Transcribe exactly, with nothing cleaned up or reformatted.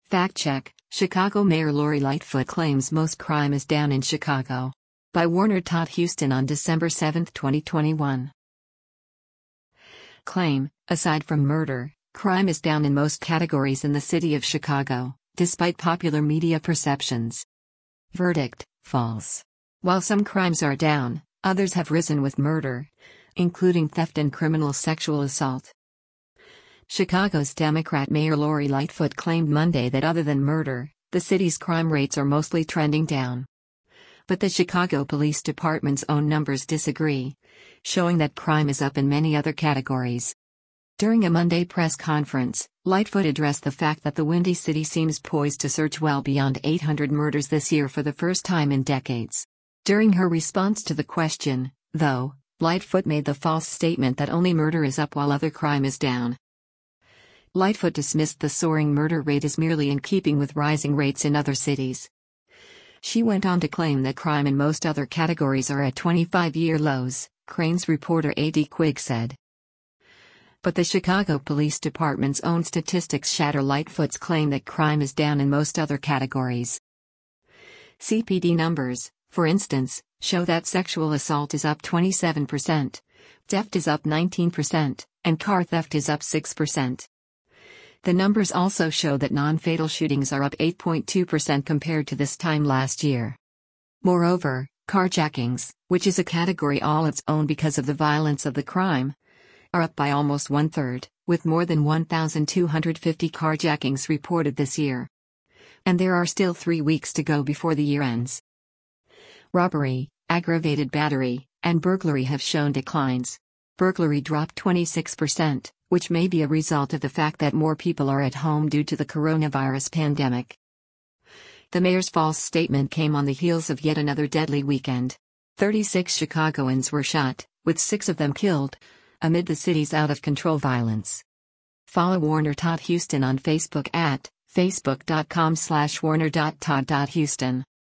Fact check: Chicago Mayor Lori Lightfoot claims most crime is down in Chicago. By Warner Todd Huston on December seventh, twenty twenty-one. Claim: aside from murder, crime is down in most categories in the city of Chicago, despite popular media perceptions. Verdict: false. While some crimes are down, others have risen with murder, including theft and criminal sexual assault. Chicago's Democrat Mayor Lori Lightfoot claimed Monday that other than murder, the city's crime rates are mostly trending down. But the Chicago Police Department's own numbers disagree, showing that crime is up in many other categories. During a Monday press conference, Lightfoot addressed the fact that the Windy City seems poised to surge well beyond eight hundred murders this year for the first time in decades. During her response to the question, though, Lightfoot made the false statement that only murder is up while other crime is down. Lightfoot dismissed the soaring murder rate as merely in keeping with rising rates in other cities. She went on to claim that crime in most other categories are at twenty-five-year lows, Crain's reporter A D Quigg said. But the Chicago Police Department's own statistics shatter Lightfoot's claim that crime is down in most other categories. C P D numbers, for instance, show that sexual assault is up twenty-seven percent, theft is up nineteen percent, and car theft is up six percent. The numbers also show that non-fatal shootings are up eight point two percent compared to this time last year. Moreover, carjackings, which is a category all its own because of the violence of the crime, are up by almost one-third, with more than one thousand two hundred fifty carjackings reported this year. And there are still three weeks to go before the year ends. Robbery, aggravated battery, and burglary have shown declines. Burglary dropped twenty-six percent, which may be a result of the fact that more people are at home due to the coronavirus pandemic. The mayor's false statement came on the heels of yet another deadly weekend. thirty-six Chicagoans were shot, with six of them killed, amid the city's out-of-control violence. Follow Warner Todd Huston on Facebook at facebook dot com slash warner dot todd dot huston.